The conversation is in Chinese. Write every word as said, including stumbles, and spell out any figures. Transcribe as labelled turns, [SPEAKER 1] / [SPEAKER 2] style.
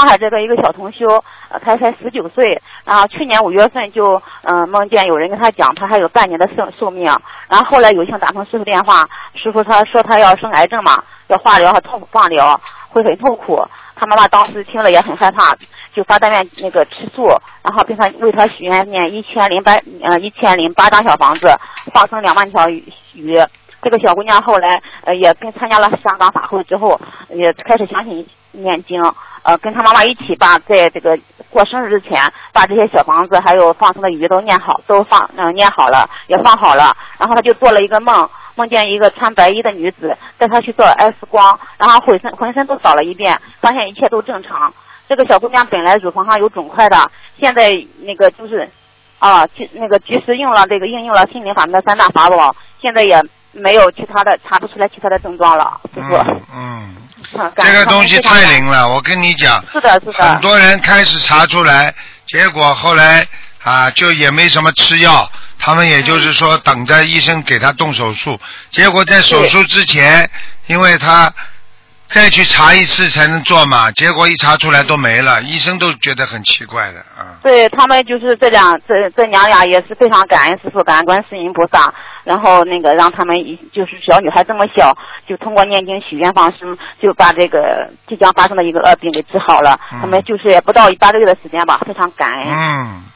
[SPEAKER 1] 海这个一个小同修，呃，他才十九岁，然后去年五月份就嗯、呃、梦见有人跟他讲，他还有半年的寿寿命，然后后来有幸打通师傅电话，师傅他说他要生癌症嘛，要化疗和痛放疗，会很痛苦。他妈妈当时听了也很害怕，就发单愿那个吃素，然后并他为他许愿念一千零八呃一千零八张小房子，放生两万条鱼。这个小姑娘后来呃也跟参加了香港法会之后，也开始相信念经，呃跟她妈妈一起把在这个过生日之前把这些小房子还有放生的鱼都念好，都放嗯、呃、念好了，也放好了。然后她就做了一个梦，梦见一个穿白衣的女子带她去做 X 光，然后浑身浑身都扫了一遍，发现一切都正常。这个小姑娘本来乳房上有肿块的，现在那个就是啊，那个及时用了这个应用了心灵法门的三大法宝，现在也没有其他的查不出来其他的症状了，师傅。
[SPEAKER 2] 嗯，嗯这个东西太灵了，我跟你讲。
[SPEAKER 1] 是的，是的。
[SPEAKER 2] 很多人开始查出来，结果后来啊，就也没什么吃药，他们也就是说等着医生给他动手术，结果在手术之前，因为他再去查一次才能做嘛，结果一查出来都没了，医生都觉得很奇怪的啊。
[SPEAKER 1] 对他们就是这两这这娘俩也是非常感恩师父，感恩观世音菩萨，然后那个让他们就是小女孩这么小，就通过念经许愿放生，就把这个即将发生的一个恶病给治好了。嗯、他们就是也不到八个月的时间吧，非常感恩。
[SPEAKER 2] 嗯。